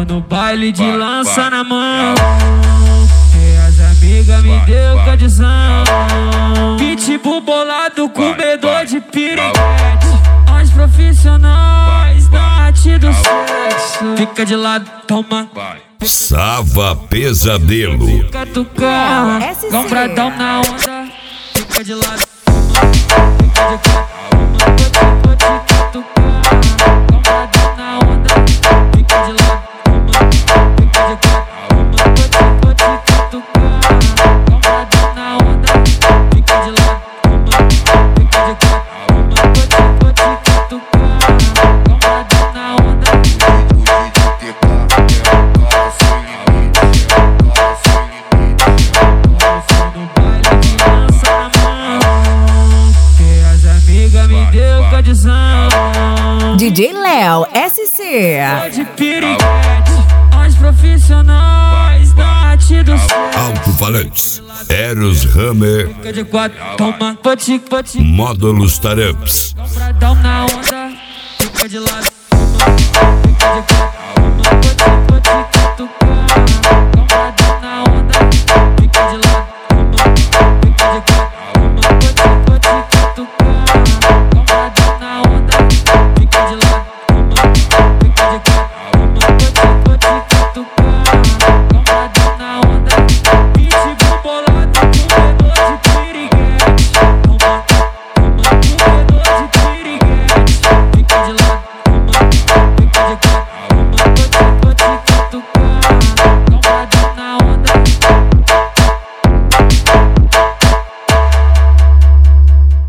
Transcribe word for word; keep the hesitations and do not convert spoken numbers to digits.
for no baile de lança na mão, e as amigas me deu condição. Pitbull bolado, comedor de piriguete. Os profissionais da arte do sexo. Fica de lado, toma. Sava Pesadelo. Fica tocando, compradão na onda. Fica de lado, toma. Fica de quatro, toma. Fica tocando, compradão na onda. Fica de lado, toma. Fica de quatro, toma. Fica tocando, compradão na onda. Fica de lado, toma. Fica de quatro, toma. Fica tocando, compradão na onda. Me deu condição. D J Léo S C. De piriguete, os profissionais da arte do sexo. Alto-falantes, Eros Hammer. Fica de quatro, toma. Poti, poti. Módulos Taramps. Compradão na onda. Fica de lado, toma. Fica de quatro.